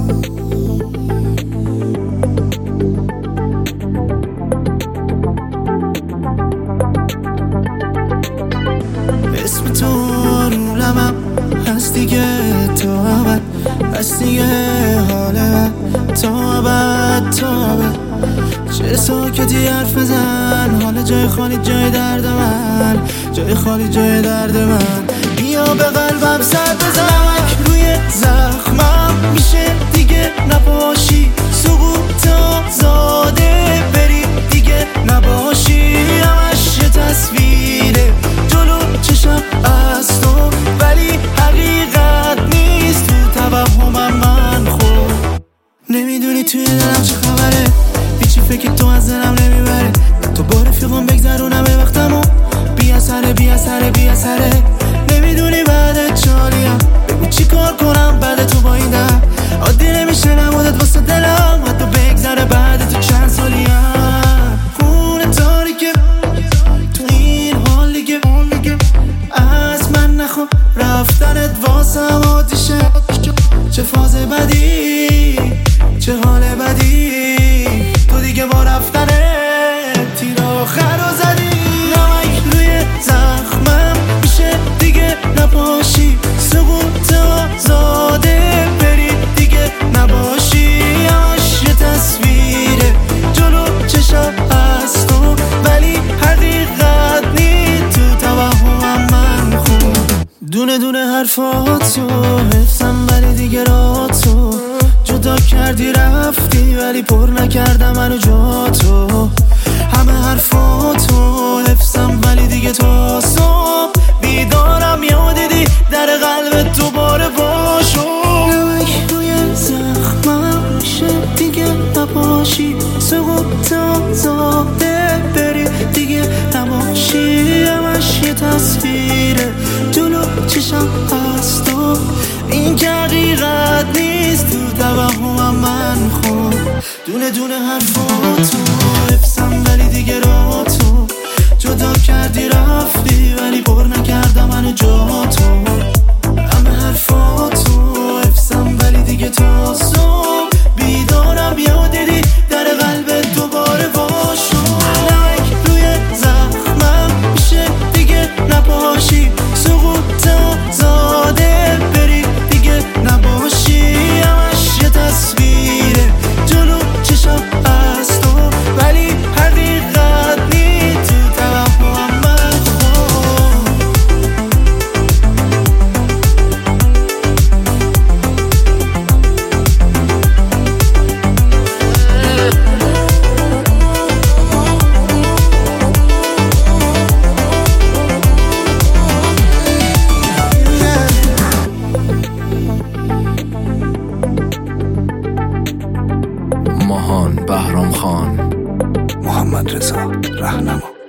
اسم تو رو لبم هست دیگه تا ابد، هست دیگه حال من تا ابد تا ابد. چه ساکتی حرف بزن، حال جای خالی جای درد من، جای خالی جای درد من. بیا به قلبم سر بزن، روی زخمم میشه دیگه نباشی، سقوط آزاده بری دیگه نباشی. همش یه تصویره جلو چشم از تو، ولی حقیقت نیست تو توهمم من. خوب نمیدونی توی دلم چه خبره، هیچی فکر تو از دلم نمیبره. تو با رفیقم بگذرونم وقتمو، بی اثره بی اثره بی اثره. نمیدونی بعد چالیم، بگو چی کار کنم بعد تو با این دم. عادی نمیشه نمودت واسه دلم، حتی بگذره بعد تو چند سالیم. خونه تاریکه تو این حال دیگه، از من نخوا رفتنت واسم آتیشه. چه فاز بدی، چه حال بدی، تو دیگه با رفتنت تیر آخر رو زدی. نمک روی زخمم میشه دیگه نباشی، سقوط آزاده بری دیگه نباشی. همش یه تصویره جلو چشم از تو، ولی حقیقت نیست تو توهمم من. خوب دونه دونه حرفاتو حفظم، ولی دیگه راتو جدا کردی رفتی، ولی پر نکردم منو جا تو. همه حرفاتو حفظم، ولی دیگه تو صبح بیدارم یادیدی در قلبت دوباره باشو. نمک روی زخمم میشه دیگه نباشی، سقوط آزاده بری دیگه نباشی. همش یه تصویره جلو چشم از تو، این که حقیقت نیست تو توهمم من. خوب دونه دونه حرفاتو حفظم، ولی دیگه راتو جدا کردی رفتی، ولی پر نکردم منو جا تو. همه حرفاتو حفظم، ولی دیگه تا صبح بیدارم یادیدی در قلبت دوباره باشو. نمک روی زخمم میشه دیگه نباشی، سقوط آزاده بری دیگه نباشی. همش یه تصویره جلو چشم از تو، ولی حقیقت نیست تو توهمم من. ماهان بهرام خان، محمد رضا رهنما.